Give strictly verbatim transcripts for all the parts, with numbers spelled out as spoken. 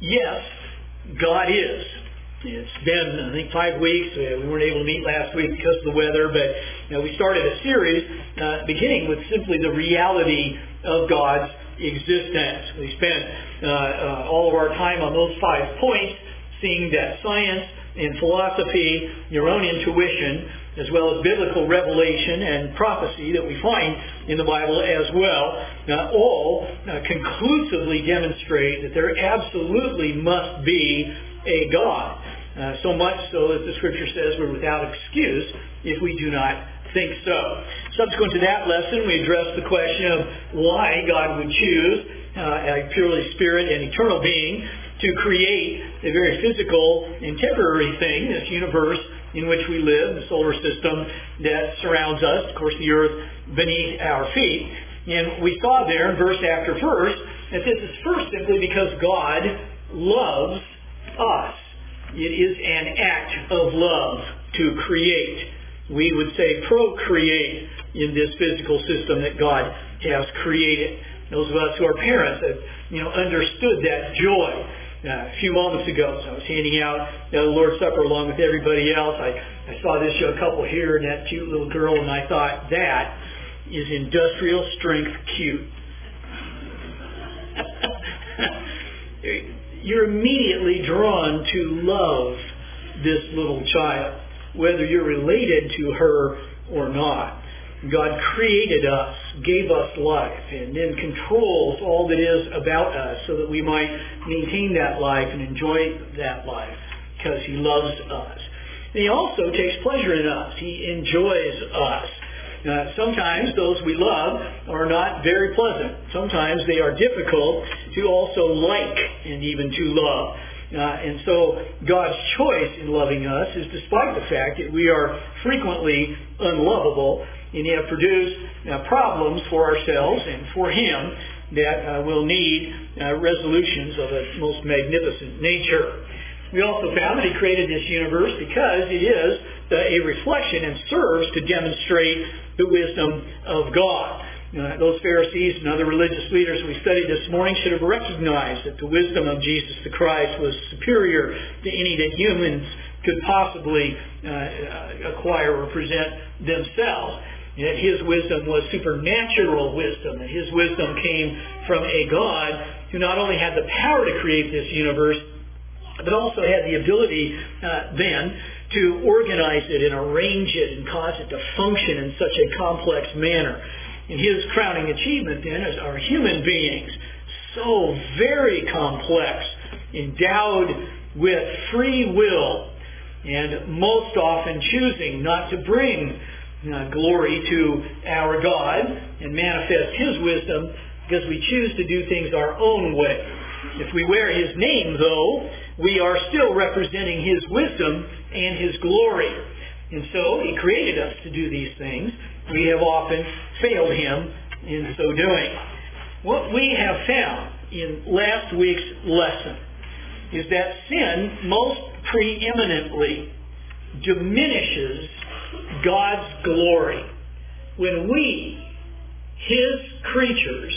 yes, God is. It's been, I think, five weeks. We weren't able to meet last week because of the weather, but you know, we started a series uh, beginning with simply the reality of God's existence. We spent uh, uh, all of our time on those five points, seeing that science and philosophy, your own intuition, as well as biblical revelation and prophecy that we find in the Bible as well, uh, all uh, conclusively demonstrate that there absolutely must be a God. Uh, so much so that the Scripture says we're without excuse if we do not think so. Subsequent to that lesson, we addressed the question of why God would choose uh, a purely spirit and eternal being to create a very physical and temporary thing, this universe in which we live, the solar system that surrounds us, of course the earth beneath our feet. And we saw there in verse after verse that this is first simply because God loves us. It is an act of love to create. We would say procreate in this physical system that God has created. Those of us who are parents have, you know, understood that joy. Uh, a few moments ago, so I was handing out uh, the Lord's Supper along with everybody else. I, I saw this young couple here and that cute little girl, and I thought, that is industrial strength cute. You're immediately drawn to love this little child, whether you're related to her or not. God created us, gave us life, and then controls all that is about us so that we might maintain that life and enjoy that life because He loves us. And He also takes pleasure in us. He enjoys us. Uh, sometimes those we love are not very pleasant. Sometimes they are difficult to also like and even to love. Uh, and so God's choice in loving us is despite the fact that we are frequently unlovable and have produced uh, problems for ourselves and for Him that uh, will need uh, resolutions of a most magnificent nature. We also found that He created this universe because it is uh, a reflection and serves to demonstrate the wisdom of God. Uh, those Pharisees and other religious leaders we studied this morning should have recognized that the wisdom of Jesus the Christ was superior to any that humans could possibly uh, acquire or present themselves. And that His wisdom was supernatural wisdom. That His wisdom came from a God who not only had the power to create this universe, but also had the ability uh, then to organize it and arrange it and cause it to function in such a complex manner. And His crowning achievement then is our human beings, so very complex, endowed with free will, and most often choosing not to bring uh, glory to our God and manifest His wisdom because we choose to do things our own way. If we wear His name, though, we are still representing His wisdom and His glory. And so He created us to do these things. We have often failed Him in so doing. What we have found in last week's lesson is that sin most preeminently diminishes God's glory when we, His creatures,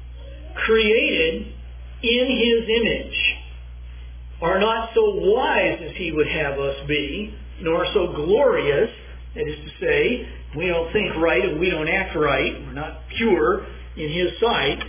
created in His image, are not so wise as He would have us be, nor so glorious, that is to say, we don't think right and we don't act right, we're not pure in His sight.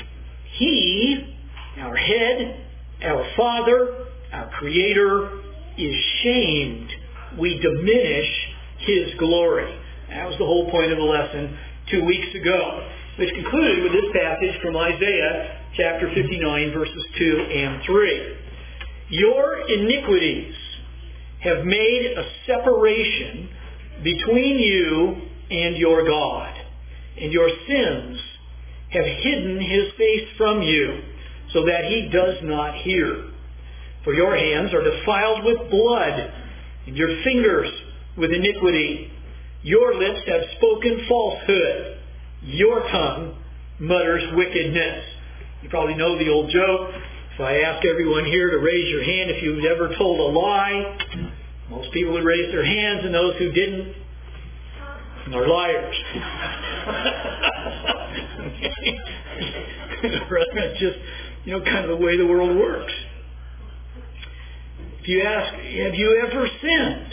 He, our head, our Father, our Creator, is shamed. We diminish His glory. That was the whole point of the lesson two weeks ago, which concluded with this passage from Isaiah chapter fifty-nine, verses two and three. Your iniquities have made a separation between you and your God, and your sins have hidden His face from you, so that He does not hear. For your hands are defiled with blood, and your fingers with iniquity. Your lips have spoken falsehood. Your tongue mutters wickedness. You probably know the old joke. If I ask everyone here to raise your hand if you've ever told a lie, most people would raise their hands, and those who didn't are liars. It's just, you know, kind of the way the world works. You ask, have you ever sinned?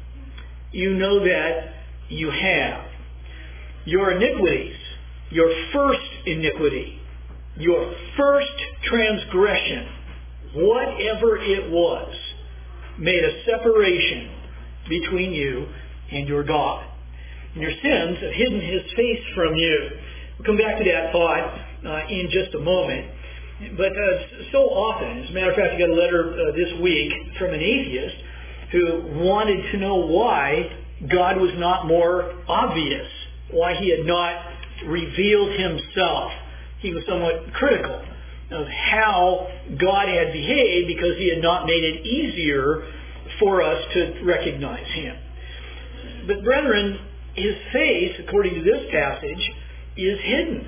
You know that you have. Your iniquities, your first iniquity, your first transgression, whatever it was, made a separation between you and your God. And your sins have hidden His face from you. We'll come back to that thought uh, in just a moment. But uh, so often, as a matter of fact, I got a letter uh, this week from an atheist who wanted to know why God was not more obvious, why He had not revealed Himself. He was somewhat critical of how God had behaved because He had not made it easier for us to recognize Him. But brethren, His face, according to this passage, is hidden.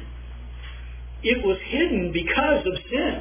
It was hidden because of sin.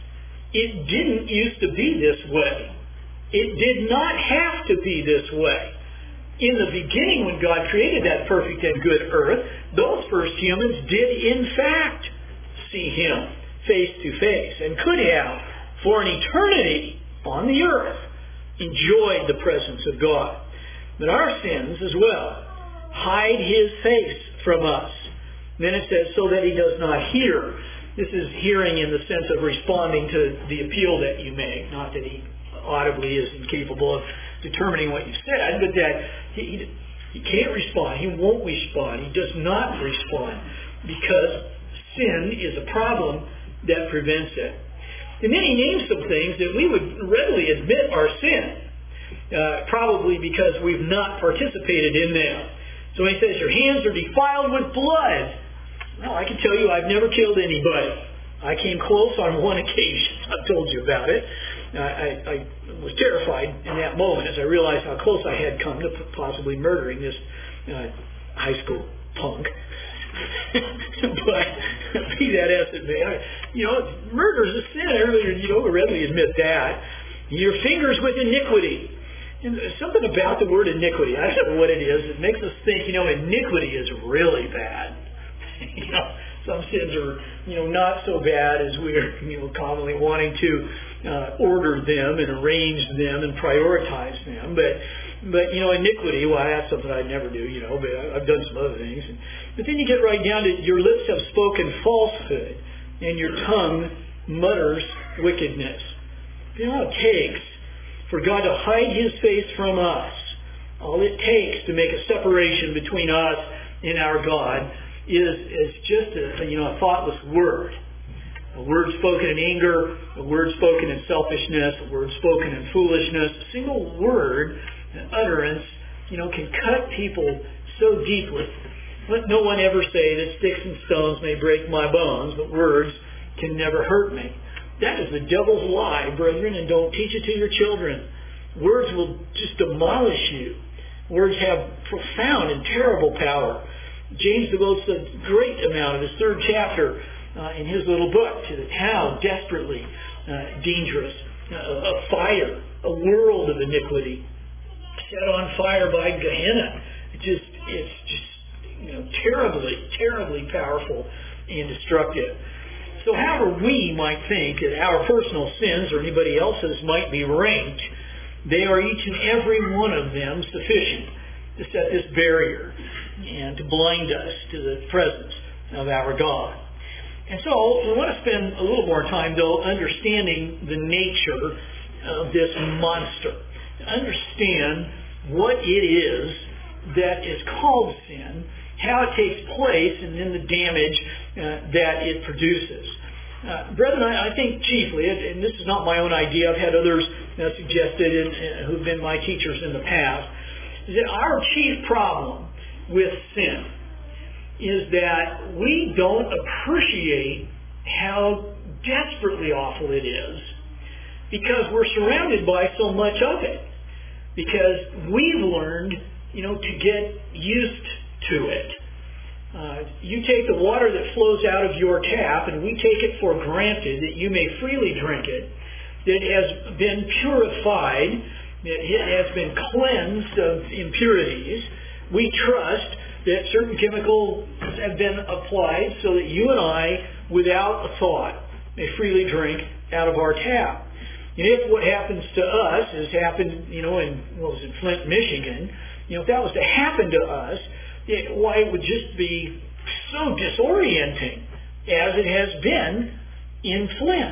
It didn't used to be this way. It did not have to be this way. In the beginning, when God created that perfect and good earth, those first humans did in fact see Him face to face and could have, for an eternity on the earth, enjoyed the presence of God. But our sins as well hide His face from us. And then it says, so that He does not hear. This is hearing in the sense of responding to the appeal that you make, not that He audibly is incapable of determining what you said, but that he, he, he can't respond. He won't respond. He does not respond because sin is a problem that prevents it. And then he names some things that we would readily admit are sin, uh, probably because we've not participated in them. So he says, your hands are defiled with blood. Well, I can tell you I've never killed anybody. I came close on one occasion. I've told you about it. I, I, I was terrified in that moment as I realized how close I had come to possibly murdering this uh, high school punk. But be that as it may, I, you know, murder is a sin. Everybody, you know, readily admit that. Your fingers with iniquity. And there's something about the word iniquity. I don't know what it is. It makes us think, you know, iniquity is really bad. You know, some sins are, you know, not so bad as we're, you know, commonly wanting to uh, order them and arrange them and prioritize them. But, but you know, iniquity, well, that's something I'd never do, you know, but I've done some other things. But then you get right down to your lips have spoken falsehood and your tongue mutters wickedness. You know what it takes for God to hide His face from us? All it takes to make a separation between us and our God is, is just a, you know, a thoughtless word. A word spoken in anger, a word spoken in selfishness, a word spoken in foolishness. A single word, an utterance, you know, can cut people so deeply. Let no one ever say that sticks and stones may break my bones, but words can never hurt me. That is the devil's lie, brethren, and don't teach it to your children. Words will just demolish you. Words have profound and terrible power. James devotes a great amount of his third chapter uh, in his little book to how desperately uh, dangerous uh, a fire, a world of iniquity, set on fire by Gehenna. It just, it's just, you know, terribly, terribly powerful and destructive. So however we might think that our personal sins or anybody else's might be ranked, they are each and every one of them sufficient to set this barrier and to blind us to the presence of our God. And so we want to spend a little more time, though, understanding the nature of this monster. To understand what it is that is called sin, how it takes place, and then the damage uh, that it produces. Uh, brethren, I, I think chiefly, and this is not my own idea, I've had others uh, suggested and, uh, who've been my teachers in the past, is that our chief problem with sin is that we don't appreciate how desperately awful it is because we're surrounded by so much of it. Because we've learned, you know, to get used to it. Uh, you take the water that flows out of your tap and we take it for granted that you may freely drink it, that it has been purified, that it has been cleansed of impurities. We trust that certain chemicals have been applied so that you and I, without a thought, may freely drink out of our tap. And if what happens to us has happened, you know, in, what was it, Flint, Michigan, you know, if that was to happen to us, it, why, it would just be so disorienting as it has been in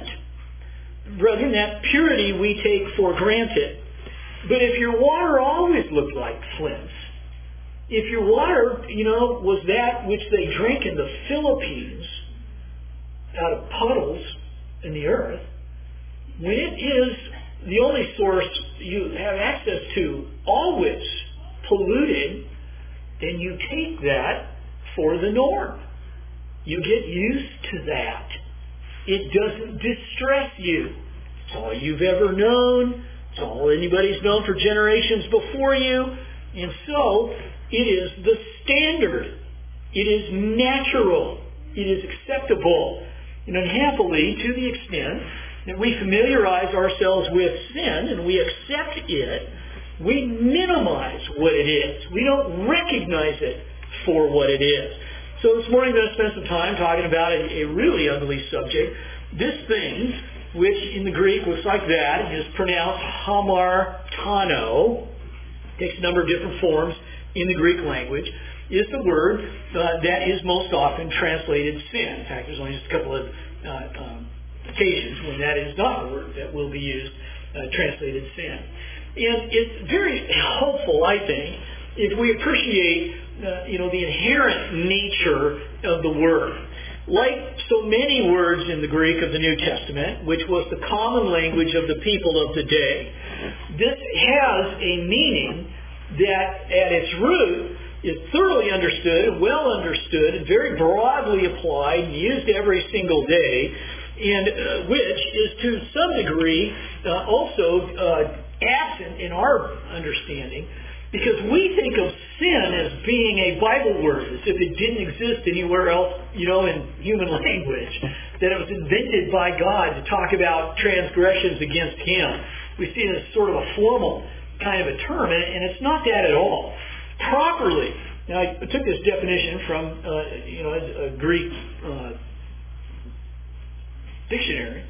Flint. Brethren, that purity we take for granted. But if your water always looked like Flint's, if your water, you know, was that which they drink in the Philippines out of puddles in the earth, when it is the only source you have access to, always polluted, then you take that for the norm. You get used to that. It doesn't distress you. It's all you've ever known. It's all anybody's known for generations before you. And so, it is the standard. It is natural. It is acceptable. And unhappily, to the extent that we familiarize ourselves with sin and we accept it, we minimize what it is. We don't recognize it for what it is. So this morning I'm going to spend some time talking about a, a really ugly subject. This thing, which in the Greek looks like that, is pronounced hamartano, takes a number of different forms in the Greek language, is the word uh, that is most often translated sin. In fact, there's only just a couple of uh, um, occasions when that is not the word that will be used, uh, translated sin. And it's very helpful, I think, if we appreciate uh, you know, the inherent nature of the word. Like so many words in the Greek of the New Testament, which was the common language of the people of the day, this has a meaning that at its root is thoroughly understood, well understood, and very broadly applied and used every single day, and uh, which is to some degree uh, also uh, absent in our understanding, because we think of sin as being a Bible word, as if it didn't exist anywhere else, you know, in human language, that it was invented by God to talk about transgressions against Him. We see it as sort of a formal kind of a term, and, and it's not that at all. Properly, now I took this definition from, uh, you know, a, a Greek uh, dictionary.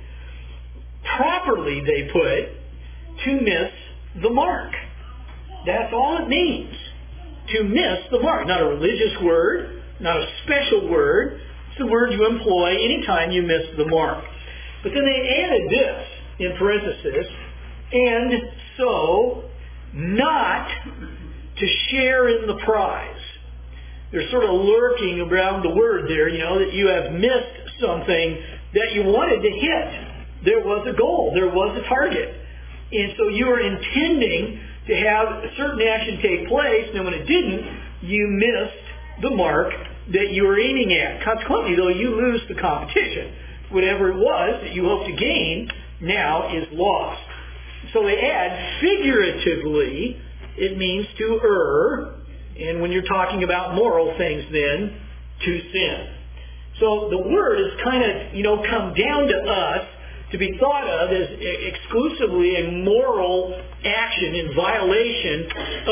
Properly, they put, to miss the mark. That's all it means, to miss the mark. Not a religious word, not a special word. It's the word you employ anytime you miss the mark. But then they added this in parenthesis, and so not to share in the prize. They're sort of lurking around the word there, you know, that you have missed something that you wanted to hit. There was a goal. There was a target. And so you were intending to have a certain action take place, and when it didn't, you missed the mark that you were aiming at. Consequently, though, you lose the competition. Whatever it was that you hoped to gain now is lost. So they add, figuratively, it means to err, and when you're talking about moral things then, to sin. So the word has kind of, you know, come down to us to be thought of as exclusively a moral action in violation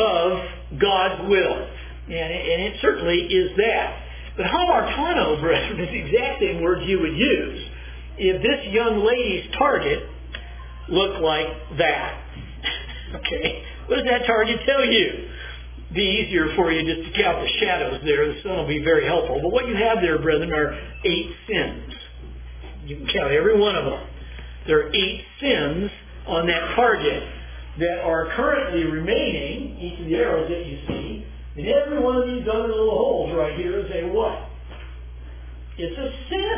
of God's will. And it, and it certainly is that. But hamartano, brethren, is the exact same word you would use if this young lady's target looked like that. Okay? What does that target tell you? It'd be easier for you just to count the shadows there. The sun will be very helpful. But what you have there, brethren, are eight sins. You can count every one of them. There are eight sins on that target that are currently remaining, each of the arrows that you see. And every one of these other little holes right here is a what? It's a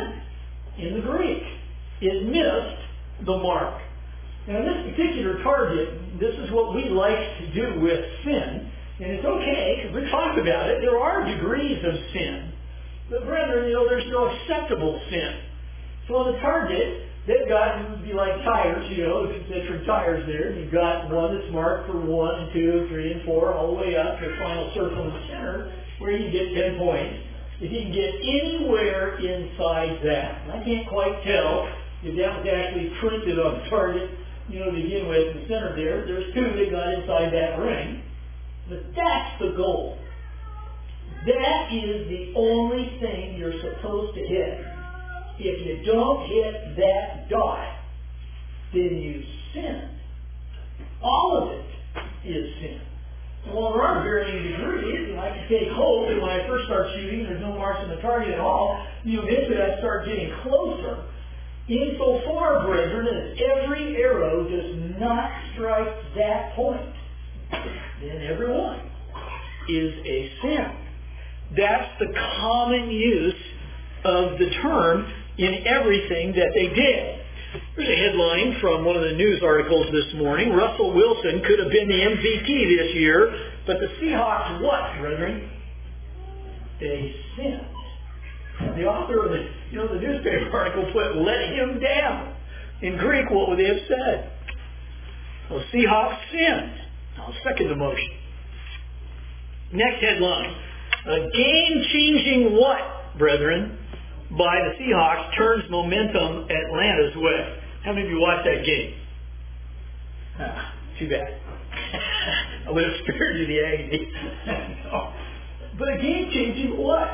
sin in the Greek. It missed the mark. Now, in this particular target, this is what we like to do with sin. And it's okay, because we talked about it. There are degrees of sin. But brethren, you know, there's no acceptable sin. So on the target, they've got, it would be like tires, you know, if it's for tires there. You've got one that's marked for one, and two, three, and four, all the way up to the final circle in the center, where you get ten points. If you can get anywhere inside that, and I can't quite tell if that was actually printed on the target, you know, to begin with, in the center there. There's two that got inside that ring. But that's the goal. That is the only thing you're supposed to hit. If you don't hit that dot, then you sin. All of it is sin. Well, there are varying degrees, and I can take hope that when I first start shooting, there's no marks on the target at all. You know, eventually I start getting closer. Insofar, brethren, as every arrow does not strike that point, then every one is a sin. That's the common use of the term in everything that they did. Here's a headline from one of the news articles this morning. Russell Wilson could have been the M V P this year, but the Seahawks what, brethren? They sinned. The author of the, you know, the newspaper article put, let him down. In Greek, what would they have said? Well, Seahawks sinned. I'll second the motion. Next headline. A game-changing what, brethren? By the Seahawks turns momentum Atlanta's way. How many of you watched that game? Ah, too bad. I would have spared you the agony. No. But a game-changing what?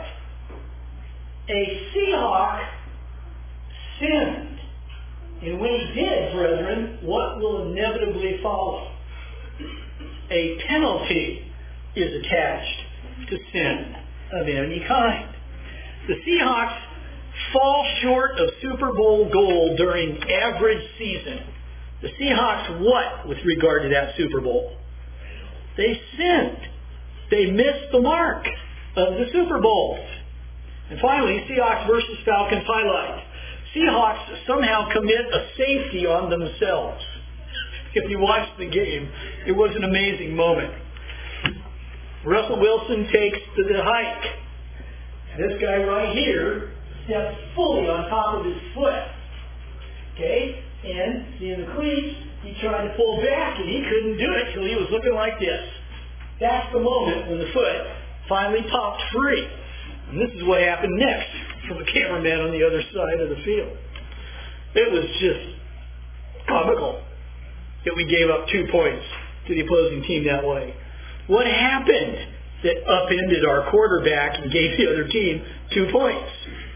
A Seahawk sinned. And when he did, brethren, what will inevitably follow? A penalty is attached to sin of any kind. The Seahawks fall short of Super Bowl gold during average season. The Seahawks what with regard to that Super Bowl? They sinned. They missed the mark of the Super Bowls. And finally, Seahawks versus Falcons highlight. Seahawks somehow commit a safety on themselves. If you watched the game, it was an amazing moment. Russell Wilson takes to the hike. This guy right here steps fully on top of his foot. Okay? And, see in the cleats, he tried to pull back and he couldn't do it till he was looking like this. That's the moment when the foot finally popped free. And this is what happened next from the cameraman on the other side of the field. It was just comical that we gave up two points to the opposing team that way. What happened that upended our quarterback and gave the other team two points?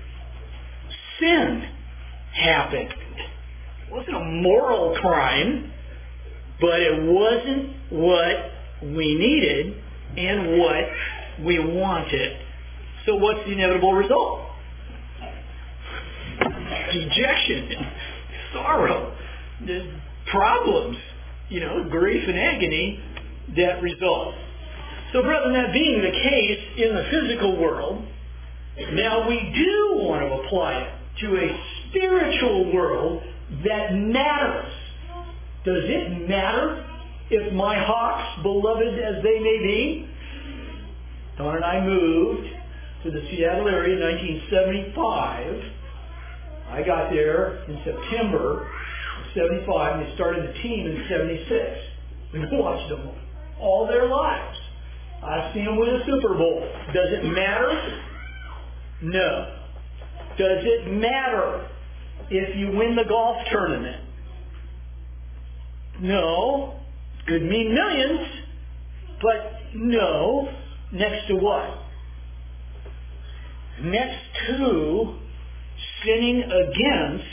Sin happened. It wasn't a moral crime, but it wasn't what we needed and what we wanted. So what's the inevitable result? Dejection, sorrow, there's problems, you know, grief and agony that result. So, brethren, that being the case in the physical world, now we do want to apply it to a spiritual world that matters. Does it matter if my Hawks, beloved as they may be? Don and I moved to the Seattle area in nineteen seventy-five. I got there in September of seventy-five, and they started the team in seventy-six. We've watched them all their lives. I've seen them win a Super Bowl. Does it matter? No. Does it matter if you win the golf tournament? No. Could mean millions, but no. Next to what? Next to sinning against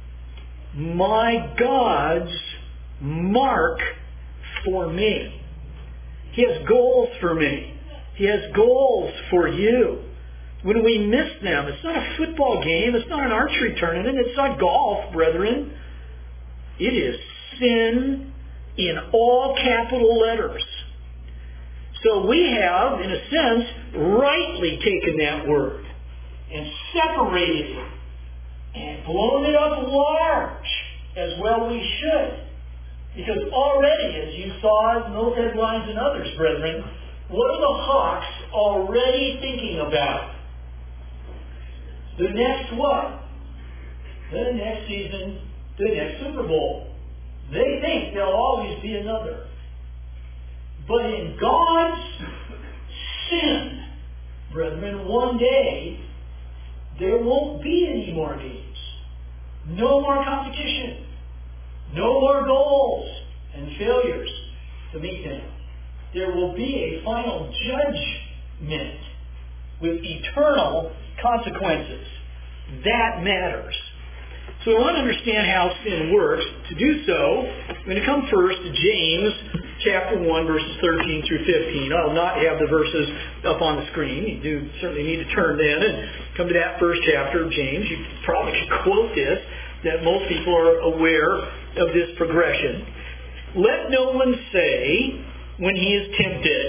my God's mark for me. He has goals for me. He has goals for you. When we miss them, it's not a football game. It's not an archery tournament. It's not golf, brethren. It is sin in all capital letters. So we have, in a sense, rightly taken that word and separated it and blown it up large, as well we should. Because already, as you saw in those headlines and others, brethren, what are the Hawks already thinking about? The next what? The next season, the next Super Bowl. They think there'll always be another. But in God's sin, brethren, one day, there won't be any more games. No more competition. No more goals and failures to meet them. There will be a final judgment with eternal consequences. That matters. So we want to understand how sin works. To do so, I'm going to come first to James chapter one, verses thirteen through fifteen. I'll not have the verses up on the screen. You do certainly need to turn then and come to that first chapter of James. You probably could quote this, that most people are aware of this progression. Let no one say when he is tempted,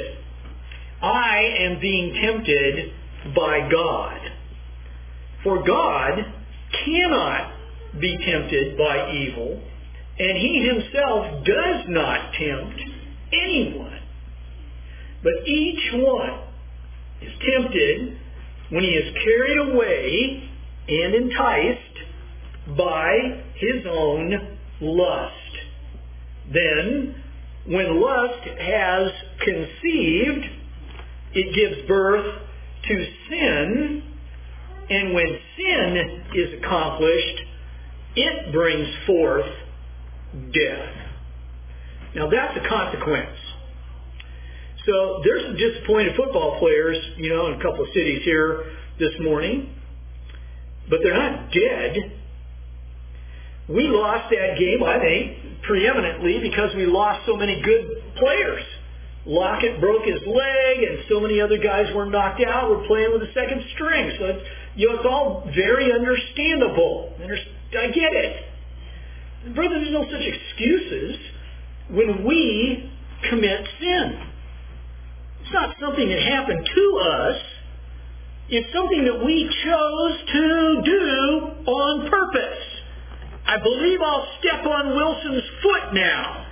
I am being tempted by God. For God cannot be tempted by evil, and he himself does not tempt anyone. But each one is tempted when he is carried away and enticed by his own lust. Then, when lust has conceived, it gives birth to sin, and when sin is accomplished, it brings forth death. Now that's a consequence. So there's some disappointed football players, you know, in a couple of cities here this morning, but they're not dead. We lost that game, I think, preeminently because we lost so many good players. Lockett broke his leg, and so many other guys were knocked out. We're playing with the second string. So it's, you know, it's all very understandable. I get it. Brother, there's no such excuses when we commit sin. It's not something that happened to us. It's something that we chose to do on purpose. I believe I'll step on Wilson's foot now,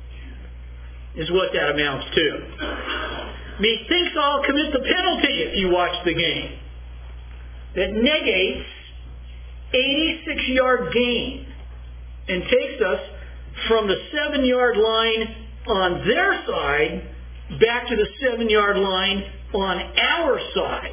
is what that amounts to. Methinks I'll commit the penalty if you watch the game. That negates eighty-six yard gain and takes us from the seven yard line on their side back to the seven yard line on our side.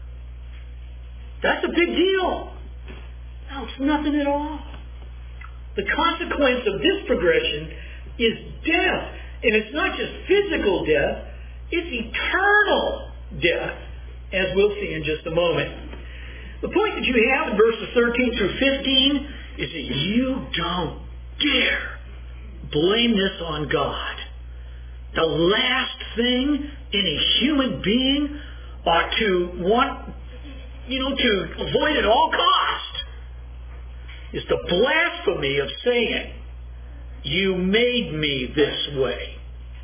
That's a big deal. No, it's nothing at all. The consequence of this progression is death. And it's not just physical death, it's eternal death, as we'll see in just a moment. The point that you have in verses thirteen through fifteen is that you don't dare blame this on God. The last thing any human being ought to want, you know, to avoid at all cost is the blasphemy of saying, you made me this way.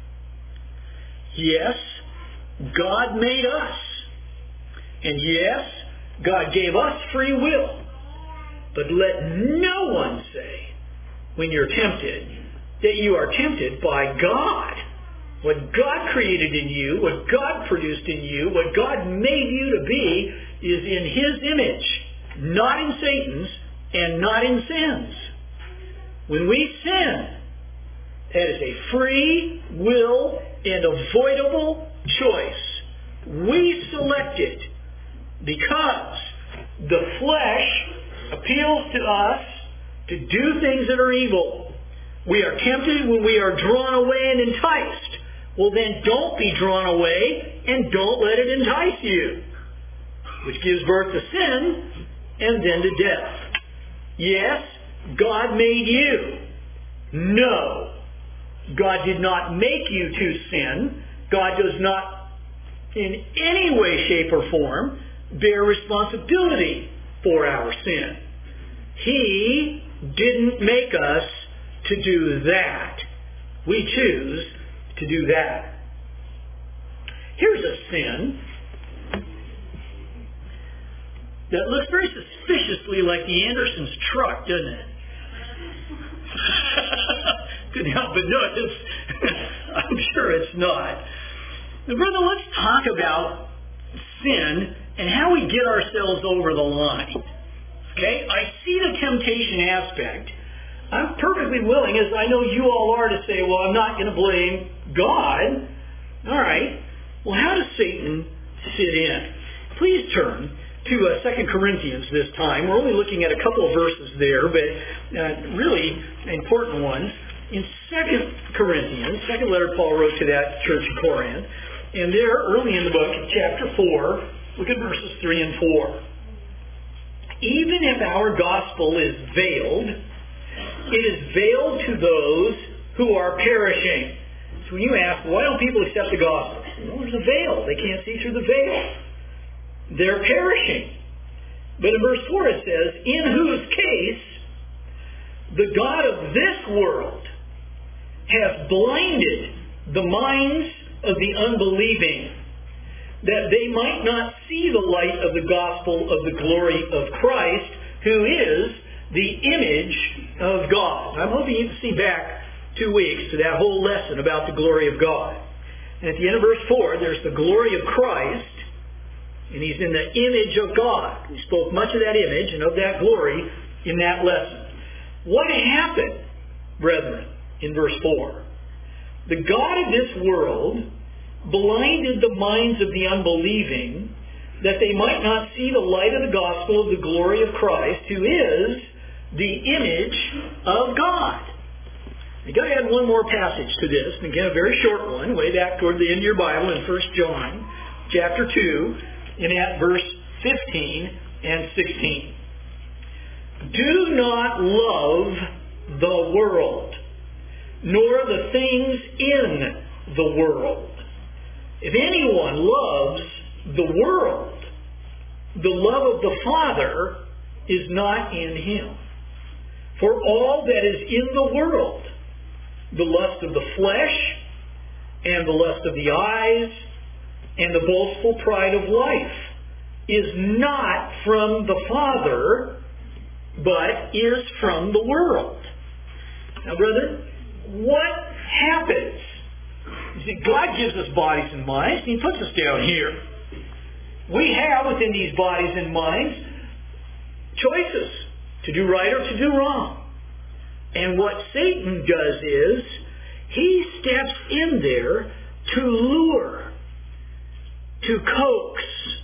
Yes, God made us. And yes, God gave us free will. But let no one say, when you're tempted, that you are tempted by God. What God created in you, what God produced in you, what God made you to be is in His image, not in Satan's and not in sin's. When we sin, that is a free will and avoidable choice. We select it because the flesh appeals to us to do things that are evil. We are tempted when we are drawn away and enticed. Well, then don't be drawn away and don't let it entice you, which gives birth to sin and then to death. Yes, God made you. No, God did not make you to sin. God does not in any way, shape, or form bear responsibility for our sin. He didn't make us to do that. We choose to do that. Here's a sin that looks very suspiciously like the Andersons' truck, doesn't it? Couldn't help but notice. I'm sure it's not. Now, brother, let's talk about sin and how we get ourselves over the line. Okay? I see the temptation aspect. I'm perfectly willing, as I know you all are, to say, well, I'm not going to blame God. All right. Well, how does Satan fit in? Please turn to uh, Second Corinthians this time. We're only looking at a couple of verses there, but uh, really important ones. In Second Corinthians, second letter Paul wrote to that church in Corinth, and there, early in the book, in chapter four, look at verses three and four. even if our gospel is veiled, it is veiled to those who are perishing. So when you ask, why don't people accept the gospel? Well, there's a veil. They can't see through the veil. They're perishing. But in verse four it says, in whose case the God of this world hath blinded the minds of the unbelieving, that they might not see the light of the gospel of the glory of Christ, who is the image of God. I'm hoping you can see back two weeks to that whole lesson about the glory of God. And at the end of verse four, there's the glory of Christ, and He's in the image of God. We spoke much of that image and of that glory in that lesson. What happened, brethren, in verse four? The God of this world blinded the minds of the unbelieving, that they might not see the light of the gospel of the glory of Christ, who is the image of God. You've got to add one more passage to this, and again a very short one, way back toward the end of your Bible in First John chapter two, and at verse fifteen and sixteen. Do not love the world, nor the things in the world. If anyone loves the world, the love of the Father is not in him. For all that is in the world, the lust of the flesh, and the lust of the eyes, and the boastful pride of life, is not from the Father, but is from the world. Now, brethren, what happens? You see, God gives us bodies and minds, and He puts us down here. We have within these bodies and minds choices to do right or to do wrong. And what Satan does is he steps in there to lure, to coax,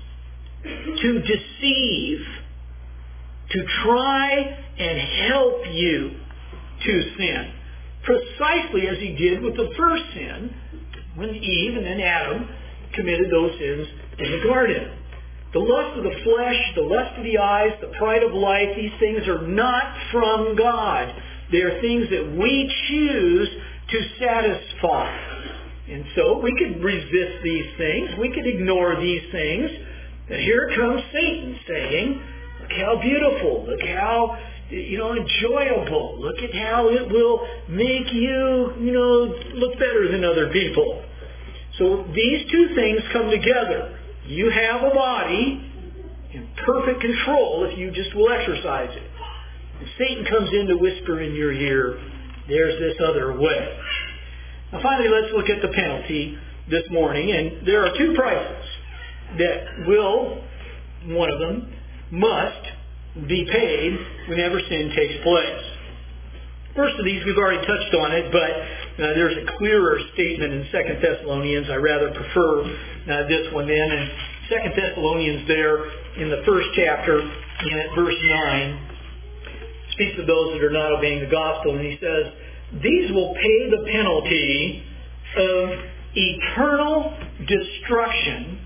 to deceive, to try and help you to sin. Precisely as he did with the first sin, when Eve and then Adam committed those sins in the garden. The lust of the flesh, the lust of the eyes, the pride of life, these things are not from God. They are things that we choose to satisfy. And so we could resist these things. We could ignore these things. And here comes Satan saying, look how beautiful, look how, you know, enjoyable. Look at how it will make you, you know, look better than other people. So these two things come together. You have a body in perfect control if you just will exercise it. And Satan comes in to whisper in your ear, there's this other way. Now finally, let's look at the penalty this morning. And there are two prices that will, one of them, must be paid whenever sin takes place. First of these, we've already touched on it, but uh, there's a clearer statement in Second Thessalonians. I rather prefer uh, this one then. And Second Thessalonians there in the first chapter, and at verse nine, speaks of those that are not obeying the gospel, and he says, these will pay the penalty of eternal destruction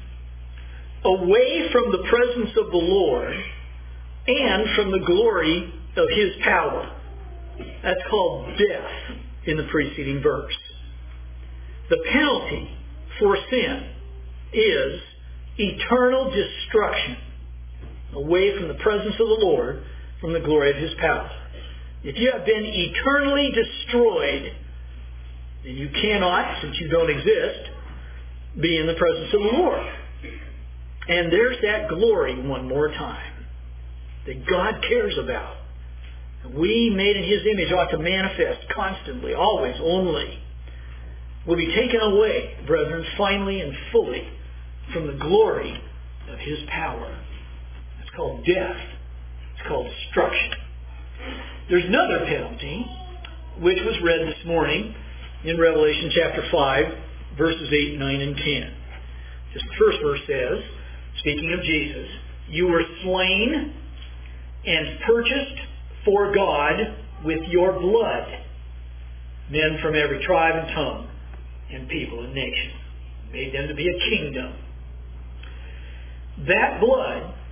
away from the presence of the Lord and from the glory of His power. That's called death in the preceding verse. The penalty for sin is eternal destruction away from the presence of the Lord, from the glory of His power. If you have been eternally destroyed, then you cannot, since you don't exist, be in the presence of the Lord. And there's that glory one more time that God cares about. We, made in His image, ought to manifest constantly, always, only. Will be taken away, brethren, finally and fully from the glory of His power. It's called death. It's called destruction. There's another penalty, which was read this morning in Revelation chapter five, verses eight, nine, and ten. Just the first verse says, speaking of Jesus, you were slain and purchased for God with your blood men from every tribe and tongue and people and nation. Made them to be a kingdom. That blood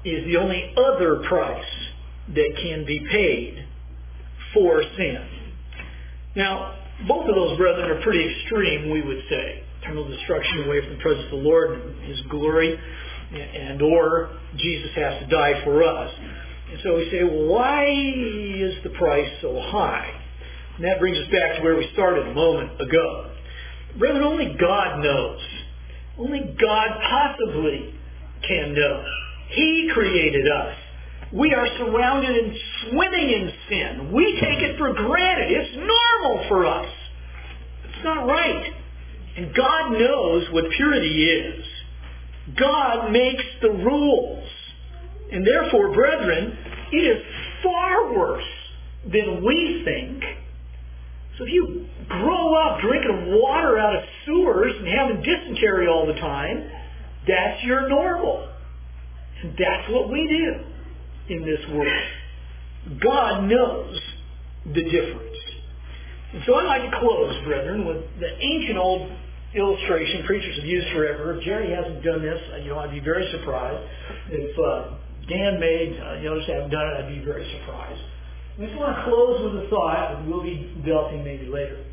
is the only other price that can be paid for sin. Now, both of those, brethren, are pretty extreme, we would say. Eternal destruction away from the presence of the Lord and His glory, and or Jesus has to die for us. And so we say, well, why is the price so high? And that brings us back to where we started a moment ago. Brethren, only God knows. Only God possibly can know. He created us. We are surrounded and swimming in sin. We take it for granted. It's normal for us. It's not right. And God knows what purity is. God makes the rules. And therefore, brethren, it is far worse than we think. So if you grow up drinking water out of sewers and having dysentery all the time, that's your normal. And that's what we do in this world. God knows the difference. And so I'd like to close, brethren, with the ancient old illustration preachers have used forever. If Jerry hasn't done this, you know, I'd be very surprised. If uh, Dan made, uh, you know, just haven't done it, I'd be very surprised. I just want to close with a thought, and we'll be developing maybe later.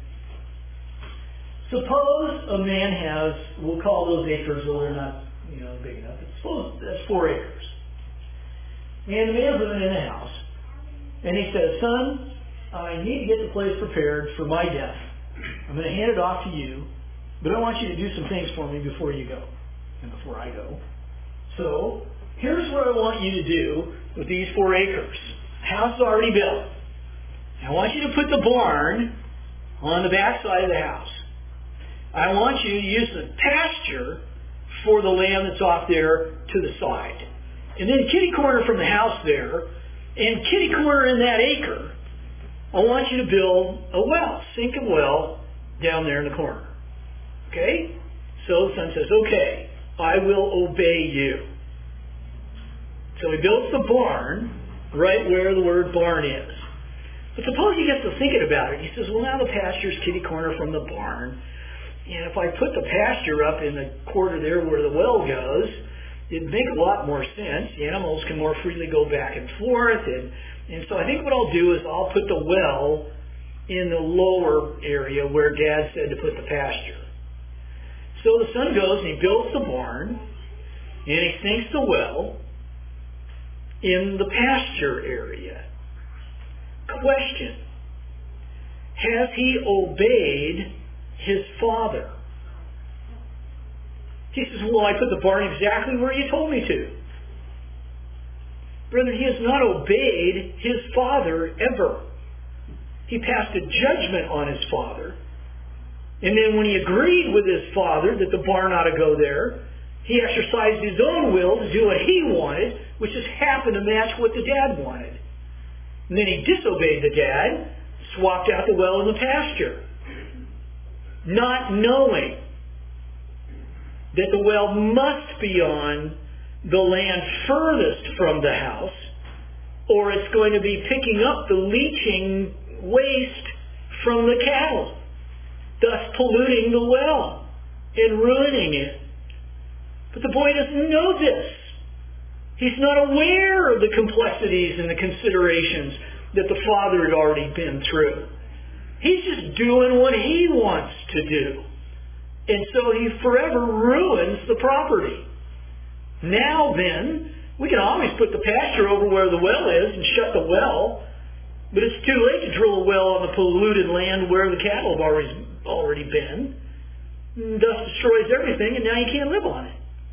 Suppose a man has, we'll call those acres, though they're not, you know, big enough. But suppose that's four acres. And the man's living in a house. And he says, son, I need to get the place prepared for my death. I'm going to hand it off to you, but I want you to do some things for me before you go, and before I go. So, here's what I want you to do with these four acres. The house is already built. I want you to put the barn on the back side of the house. I want you to use the pasture for the land that's off there to the side. And then kitty corner from the house there, and kitty corner in that acre, I want you to build a well, sink a well down there in the corner. Okay? So the son says, okay, I will obey you. So he builds the barn right where the word barn is. But suppose he gets to thinking about it. He says, well, now the pasture's kitty corner from the barn. And if I put the pasture up in the quarter there where the well goes, it'd make a lot more sense. The animals can more freely go back and forth. And, and so I think what I'll do is I'll put the well in the lower area where Dad said to put the pasture. So the son goes and he builds the barn, and he sinks the well in the pasture area. Question: has he obeyed his father? He says, well, I put the barn exactly where you told me to. Brethren, he has not obeyed his father ever. He passed a judgment on his father. And then when he agreed with his father that the barn ought to go there, he exercised his own will to do what he wanted, which just happened to match what the dad wanted. And then he disobeyed the dad, swapped out the well in the pasture, not knowing that the well must be on the land furthest from the house, or it's going to be picking up the leaching waste from the cattle, thus polluting the well and ruining it. But the boy doesn't know this. He's not aware of the complexities and the considerations that the father had already been through. He's just doing what he wants to do. And so he forever ruins the property. Now then, we can always put the pasture over where the well is and shut the well, but it's too late to drill a well on the polluted land where the cattle have already, already been. And thus destroys everything, and now you can't live on it.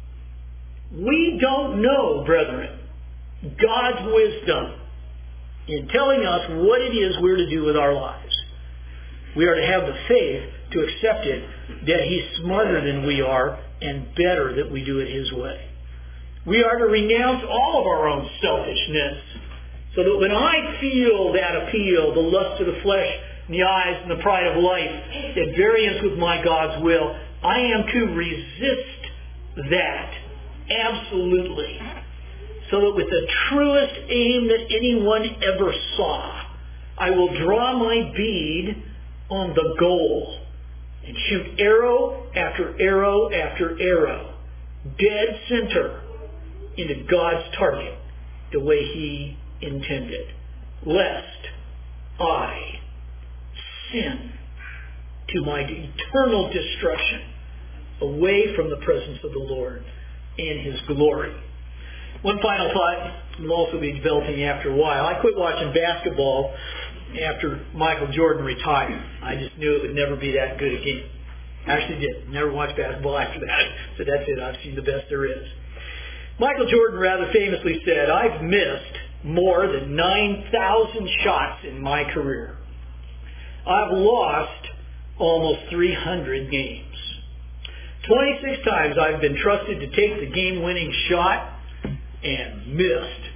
We don't know, brethren, God's wisdom in telling us what it is we're to do with our lives. We are to have the faith to accept it, that He's smarter than we are and better that we do it His way. We are to renounce all of our own selfishness, so that when I feel that appeal, the lust of the flesh, and the eyes, and the pride of life, at variance with my God's will, I am to resist that absolutely, so that with the truest aim that anyone ever saw, I will draw my bead on the goal and shoot arrow after arrow after arrow, dead center, into God's target the way He intended, lest I sin to my eternal destruction away from the presence of the Lord and His glory. One final thought will also be developing after a while. I quit watching basketball after Michael Jordan retired. I just knew it would never be that good again. Actually did. Never watched basketball after that. So that's it. I've seen the best there is. Michael Jordan rather famously said, I've missed more than nine thousand shots in my career. I've lost almost three hundred games. twenty-six times I've been trusted to take the game-winning shot and missed.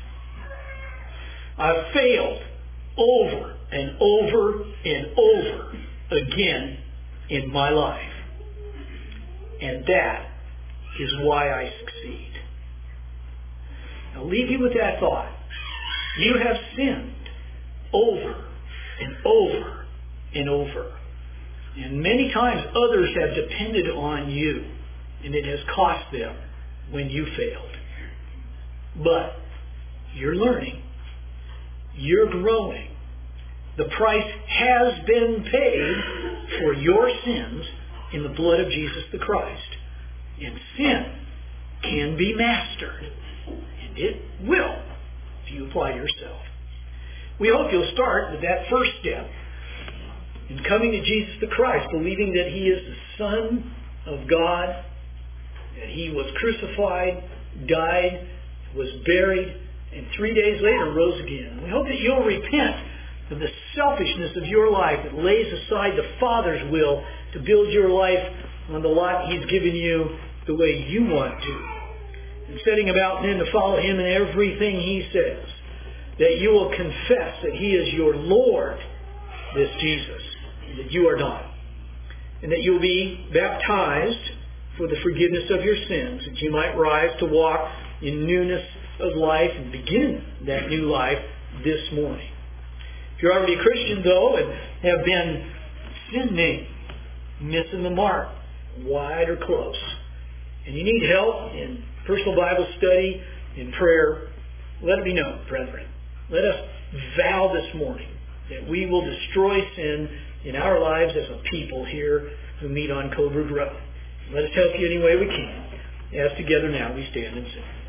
I've failed over and over and over again in my life. And that is why I succeed. I'll leave you with that thought. You have sinned over and over and over. And many times others have depended on you, and it has cost them when you failed. But you're learning. You're growing. The price has been paid for your sins in the blood of Jesus the Christ. And sin can be mastered. And it will if you apply yourself. We hope you'll start with that first step in coming to Jesus the Christ, believing that He is the Son of God, that He was crucified, died, was buried, and three days later rose again. We hope that you'll repent of the selfishness of your life that lays aside the Father's will to build your life on the lot He's given you the way you want to. And setting about then to follow Him in everything He says. That you will confess that He is your Lord, this Jesus, and that you are not. And that you will be baptized for the forgiveness of your sins, that you might rise to walk in newness of life and begin that new life this morning. If you're already a Christian, though, and have been sinning, missing the mark, wide or close, and you need help in personal Bible study, in prayer, let it be known, brethren. Let us vow this morning that we will destroy sin in our lives as a people here who meet on Coburg Road. Let us help you any way we can, as together now we stand and sing.